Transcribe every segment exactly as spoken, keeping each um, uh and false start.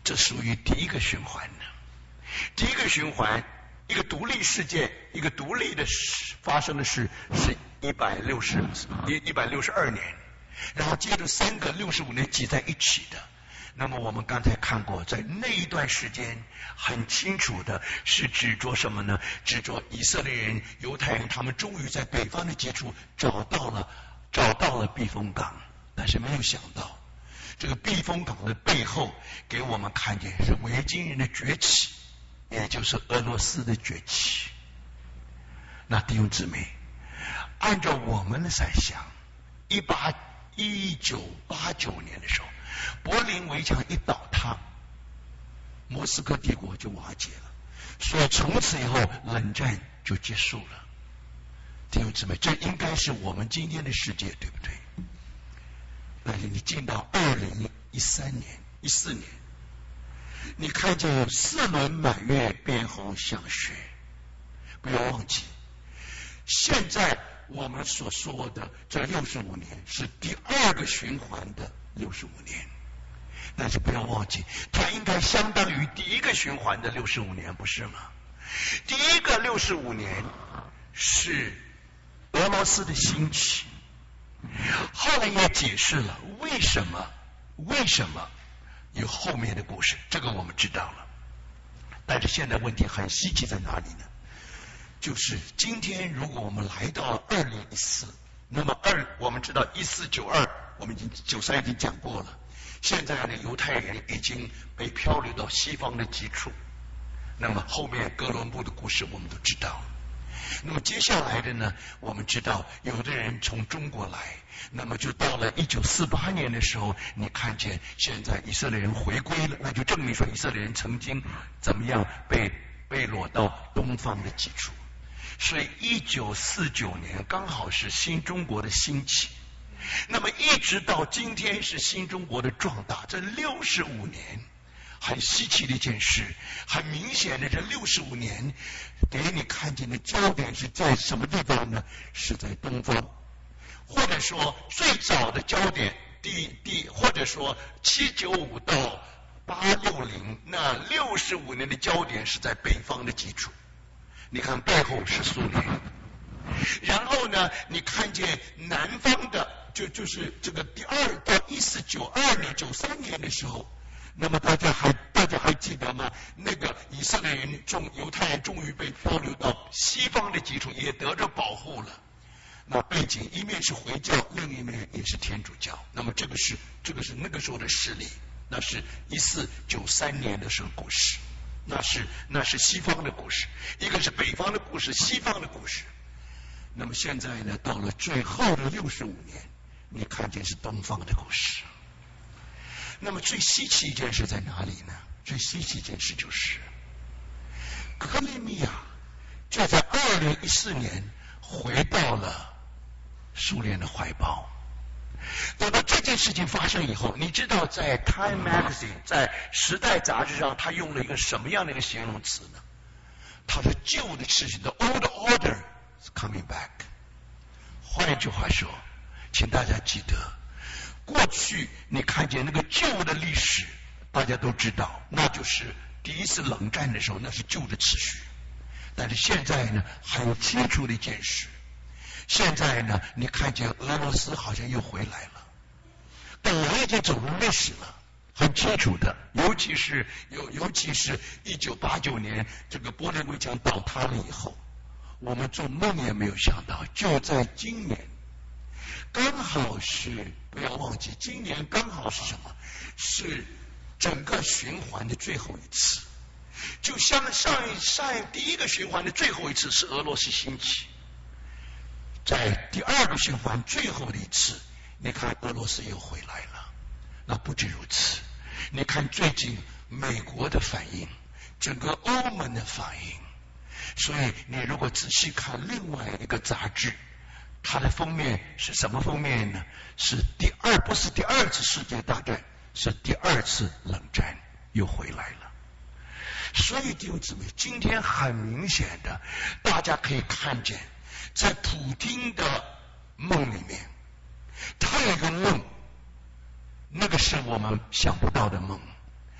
这属于第一个循环的。第一个循环，一个独立事件，一个独立的事发生的事是一百六十一一百六十二年，然后接着三个六十五年挤在一起的。那么我们刚才看过，在那一段时间很清楚的是指着什么呢？指着以色列人、犹太人，他们终于在北方的基础找到了找到了避风港，但是没有想到，这个避风港的背后给我们看见是维京人的崛起，也就是俄罗斯的崛起。那弟兄姊妹，按照我们的猜想，一八一九八九年的时候，柏林围墙一倒塌，莫斯科帝国就瓦解了，所以从此以后冷战就结束了。弟兄姊妹，这应该是我们今天的世界，对不对？但是你进到二零一三年、一四年，你看见有四轮满月变红像雪，不要忘记，现在我们所说的这六十五年是第二个循环的六十五年，但是不要忘记，它应该相当于第一个循环的六十五年，不是吗？第一个六十五年是俄罗斯的兴起，后来也解释了为什么为什么有后面的故事，这个我们知道了。但是现在问题很稀奇在哪里呢？就是今天如果我们来到了二零一四，那么二我们知道一四九二，我们已经九三已经讲过了。现在的犹太人已经被漂流到西方的极处，那么后面哥伦布的故事我们都知道。那么接下来的呢，我们知道有的人从中国来，那么就到了一九四八年的时候，你看见现在以色列人回归了，那就证明说以色列人曾经怎么样被被落到东方的基础。所以一九四九年刚好是新中国的兴起，那么一直到今天是新中国的壮大，这六十五年很稀奇的一件事。很明显的，这六十五年给你看见的焦点是在什么地方呢？是在东方，或者说最早的焦点第第或者说七九五到八六零，那六十五年的焦点是在北方的基础。你看背后是苏联，然后呢，你看见南方的就就是这个第二到一四九二年九三年的时候，那么大家还大家还记得吗？那个以色列人中犹太人终于被漂流到西方的基础，也得着保护了。那背景一面是回教，另一面也是天主教。那么这个是这个是那个时候的实力，那是一四九三年的时候故事。那是那是西方的故事，一个是北方的故事，西方的故事。那么现在呢，到了最后的六十五年，你看见是东方的故事。那么最稀奇一件事在哪里呢？最稀奇一件事就是克里米亚就在二零一四年回到了苏联的怀抱。等到这件事情发生以后，你知道在 Time Magazine 在时代杂志上他用了一个什么样的一个形容词呢？他说旧的秩序的 old order is coming back。 换一句话说，请大家记得，过去你看见那个旧的历史大家都知道，那就是第一次冷战的时候，那是旧的秩序。但是现在呢，很清楚的一件事，现在呢，你看见俄罗斯好像又回来了，本来已经走入历史了，很清楚的。尤其是尤尤其是一九八九年这个柏林围墙倒塌了以后，我们做梦也没有想到，就在今年，刚好是不要忘记，今年刚好是什么？是整个循环的最后一次，就像上一上一第一个循环的最后一次是俄罗斯兴起。在第二个循环最后的一次，你看俄罗斯又回来了。那不止如此，你看最近美国的反应，整个欧盟的反应。所以你如果仔细看另外一个杂志，它的封面是什么封面呢？是第二不是第二次世界大战，是第二次冷战又回来了。所以弟兄姊妹，今天很明显的，大家可以看见在普丁的梦里面，他有一个梦，那个是我们想不到的梦。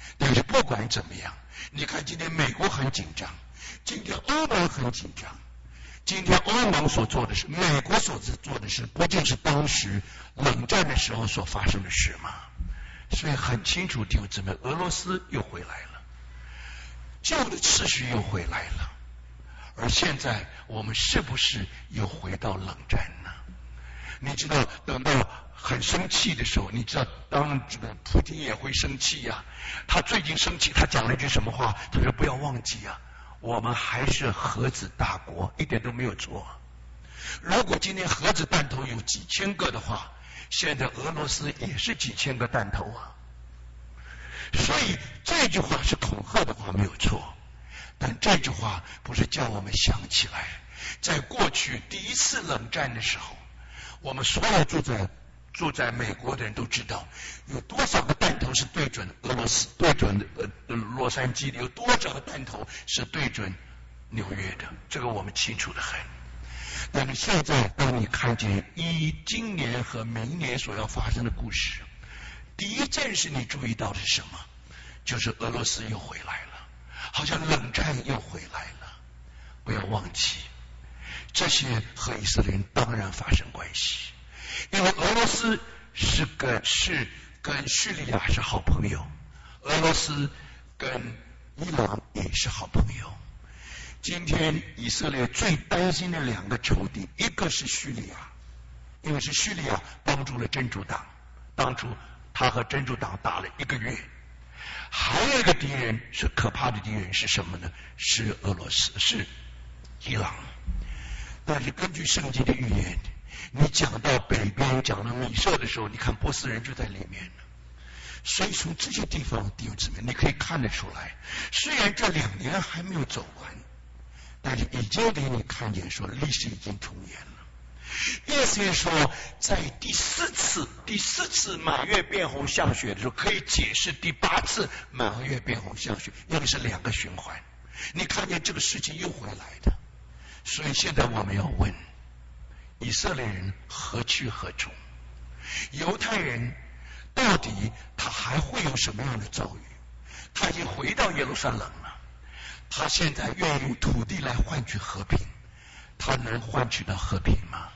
但是不管怎么样，你看今天美国很紧张，今天欧盟很紧张。今天欧盟所做的事，美国所做的事，不就是当时冷战的时候所发生的事吗？所以很清楚，弟兄姊妹，俄罗斯又回来了，旧的秩序又回来了。而现在我们是不是又回到冷战呢？你知道，等到很生气的时候，你知道，当这个普京也会生气呀、啊。他最近生气，他讲了一句什么话？他说：“不要忘记啊。”我们还是核子大国，一点都没有错。如果今天核子弹头有几千个的话，现在俄罗斯也是几千个弹头啊。所以这句话是恐吓的话没有错，但这句话不是叫我们想起来，在过去第一次冷战的时候，我们所有住在住在美国的人都知道，有多少个弹头是对准俄罗斯、对准呃洛杉矶的，有多少个弹头是对准纽约的，这个我们清楚的很。但是现在，当你看见一今年和明年所要发生的故事，第一件事你注意到的是什么？就是俄罗斯又回来了，好像冷战又回来了。不要忘记，这些和以色列人当然发生关系。因为俄罗斯是跟是跟叙利亚是好朋友，俄罗斯跟伊朗也是好朋友。今天以色列最担心的两个仇敌，一个是叙利亚，因为是叙利亚帮助了真主党，当初他和真主党打了一个月。还有一个敌人是可怕的敌人是什么呢？是俄罗斯，是伊朗。但是根据圣经的预言，你讲到北边，讲到米色的时候，你看波斯人就在里面了。所以从这些地方，弟兄姊妹，你可以看得出来，虽然这两年还没有走完，但是已经给你看见说历史已经重演了。意思是说，在第四次第四次满月变红降雪的时候，可以解释第八次满月变红降雪，因为是两个循环。你看见这个事情又回来的，所以现在我们要问。以色列人何去何从？犹太人到底他还会有什么样的遭遇？他已经回到耶路撒冷了，他现在愿意用土地来换取和平，他能换取到和平吗？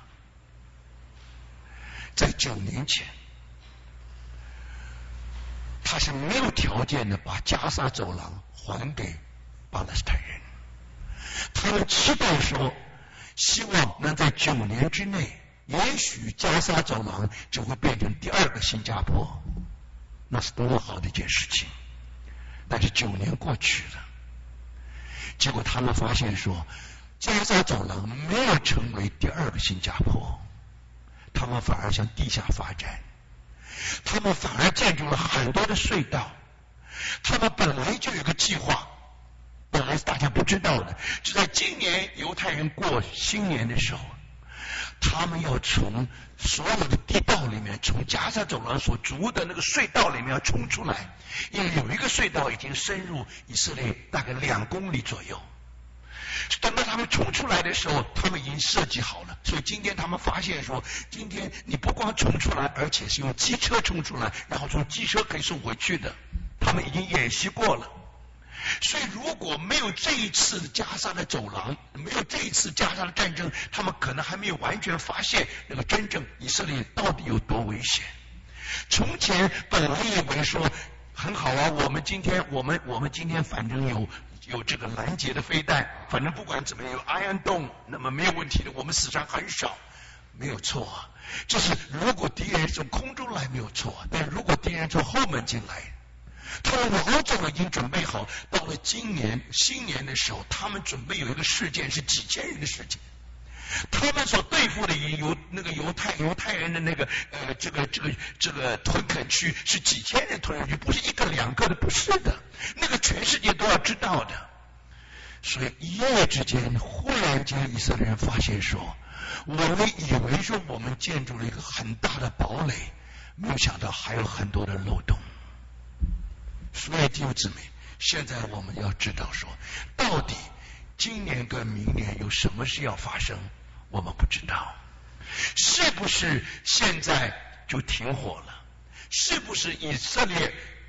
在九年前，他是没有条件的把加沙走廊还给巴勒斯坦人，他们期待说希望能在九年之内，也许加沙走廊就会变成第二个新加坡，那是多么好的一件事情。但是九年过去了，结果他们发现说，加沙走廊没有成为第二个新加坡，他们反而向地下发展，他们反而建筑了很多的隧道，他们本来就有个计划。本来是大家不知道的，就在今年犹太人过新年的时候，他们要从所有的地道里面，从加沙走廊所筑的那个隧道里面要冲出来，因为有一个隧道已经深入以色列大概两公里左右。等到他们冲出来的时候，他们已经设计好了，所以今天他们发现说，今天你不光冲出来，而且是用机车冲出来，然后从机车可以送回去的，他们已经演习过了。所以如果没有这一次加沙的走廊，没有这一次加沙的战争，他们可能还没有完全发现那个真正以色列到底有多危险。从前本来以为说很好啊，我们今天我们我们今天反正有有这个拦截的飞弹，反正不管怎么样有 Iron Dome， 那么没有问题的，我们死伤很少，没有错啊。就是如果敌人从空中来没有错，但如果敌人从后门进来，他们老早已经准备好，到了今年新年的时候，他们准备有一个事件是几千人的事件，他们所对付的犹那个犹太犹太人的那个呃这个这个这个屯垦区是几千人屯垦区，不是一个两个的，不是的，那个全世界都要知道的。所以一夜之间，忽然间以色列人发现说，我们以为说我们建筑了一个很大的堡垒，没有想到还有很多的漏洞。所以弟兄姊妹，现在我们要知道说，到底今年跟明年有什么事要发生，我们不知道。是不是现在就停火了？是不是以色列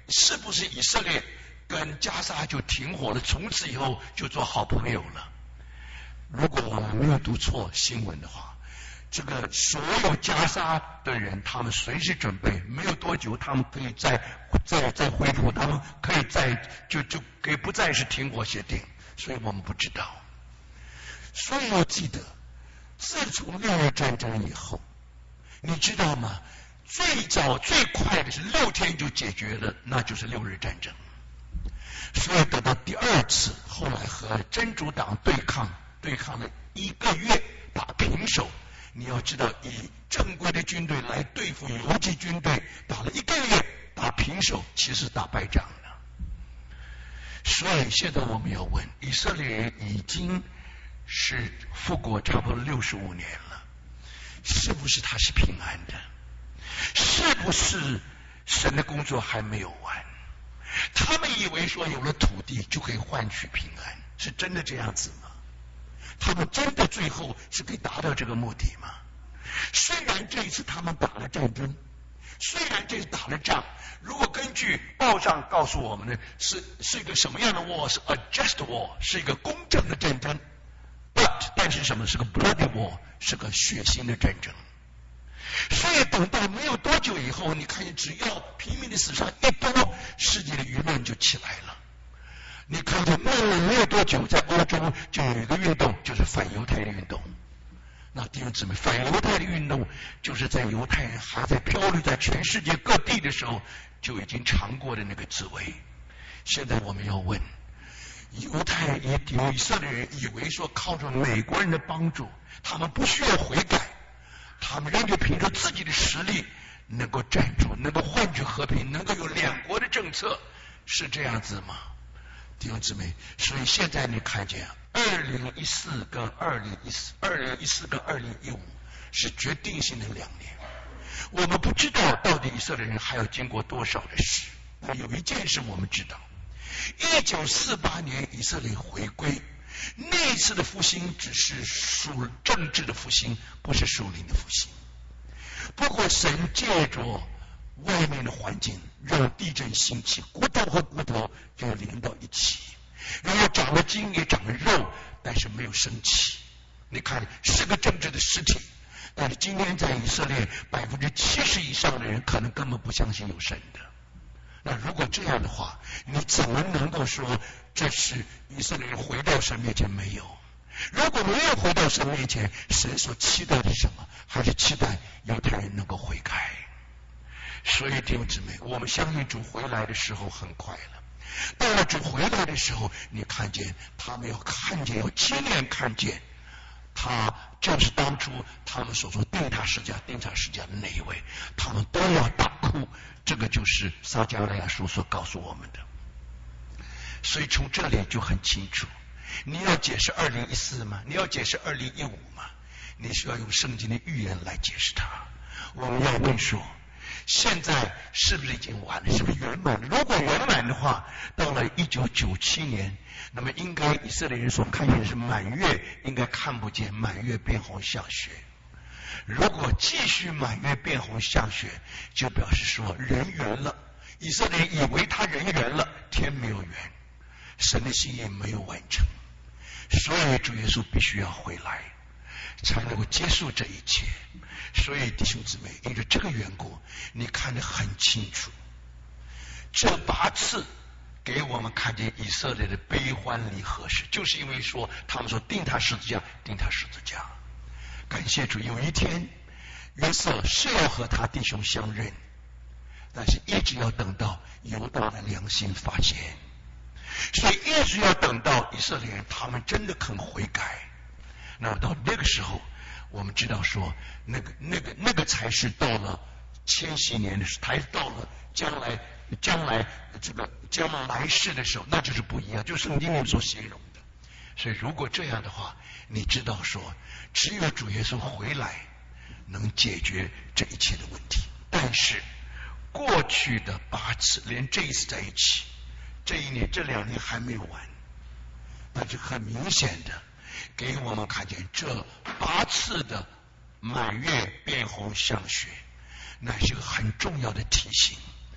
是不是以色列跟加沙就停火了，从此以后就做好朋友了？如果我们没有读错新闻的话，这个所有加沙的人，他们随时准备，没有多久，他们可以再再再恢复，他们可以再就就可以不再是停火协定，所以我们不知道。所以要记得，自从六日战争以后，你知道吗？最早最快的是六天就解决了，那就是六日战争。所以等到第二次，后来和真主党对抗，对抗了一个月，打平手。你要知道，以正规的军队来对付游击军队，打了一个月打平手，其实打败仗了。所以现在我们要问，以色列人已经是复国差不多六十五年了，是不是他是平安的？是不是神的工作还没有完？他们以为说有了土地就可以换取平安，是真的这样子吗？他们真的最后是可以达到这个目的吗？虽然这一次他们打了战争，虽然这次打了仗，如果根据报上告诉我们的是是一个什么样的 war， 是 a just war， 是一个公正的战争， but 但是什么是个 bloody war， 是个血腥的战争。所以等到没有多久以后，你看只要平民的死伤一多，世界的舆论就起来了。你看见慢慢没有多久，在欧洲就有一个运动，就是反犹太的运动。那弟兄姊妹，反犹太的运动就是在犹太人还在漂流在全世界各地的时候就已经尝过的那个滋味。现在我们要问，犹太人也有以色列人以为说靠着美国人的帮助，他们不需要悔改，他们仍旧凭着自己的实力能够站住，能够换取和平，能够有两国的政策，是这样子吗？弟兄姊妹，所以现在你看见二零一四跟二零一四，二零一四跟二零一五是决定性的两年。我们不知道到底以色列人还要经过多少的事。有一件事我们知道，一九四八年以色列回归，那一次的复兴只是属政治的复兴，不是属灵的复兴。不过神借着外面的环境让地震兴起，骨头和骨头就连到一起，然后长了筋也长了肉，但是没有生气。你看是个政治的实体，但是今天在以色列百分之七十以上的人可能根本不相信有神的。那如果这样的话，你怎么能够说这是以色列人回到神面前？没有。如果没有回到神面前，神所期待的是什么？还是期待犹太人能够悔改。所以弟兄姊妹，我们相信主回来的时候很快了。到了主回来的时候，你看见他们要看见，要亲眼看见他就是当初他们所说定他十架定他十架的那一位，他们都要大哭。这个就是撒迦利亚书所告诉我们的。所以从这里就很清楚，你要解释二零一四吗？你要解释二零一五吗？你需要用圣经的预言来解释它。我们要问说，现在是不是已经完了？是不是圆满了？如果圆满的话，到了一九九七年，那么应该以色列人所看见的是满月，应该看不见满月变红像雪。如果继续满月变红像雪，就表示说人圆了。以色列人以为他人圆了，天没有圆，神的心意没有完成，所以主耶稣必须要回来，才能够结束这一切。所以弟兄姊妹，因着这个缘故，你看得很清楚，这八次给我们看见以色列的悲欢离合时，就是因为说他们说定他十字架，定他十字架。感谢主，有一天约瑟是要和他弟兄相认，但是一直要等到犹大的良心发现，所以一直要等到以色列人他们真的肯悔改。那到那个时候，我们知道说那个那个那个才是到了千禧年的时候，才到了将来将来这个将来世的时候，那就是不一样，就是圣经里面所形容的。所以如果这样的话，你知道说只有主耶稣回来能解决这一切的问题。但是过去的八次连这一次在一起，这一年这两年还没有完，那就很明显的给我们看见这八次的满月变红像雪，那是个很重要的提醒，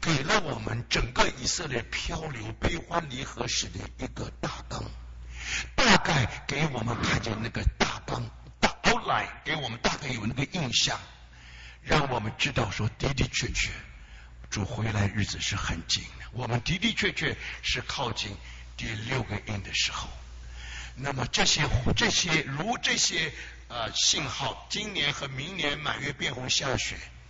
给了我们整个以色列漂流悲欢离合史的一个大纲，大概给我们看见那个大纲大 outline， 给我们大概有那个印象，让我们知道说的的确确主回来日子是很近的，我们的的确确是靠近第六个印的时候。那么这些这些如这些呃信号，今年和明年满月变红下雪，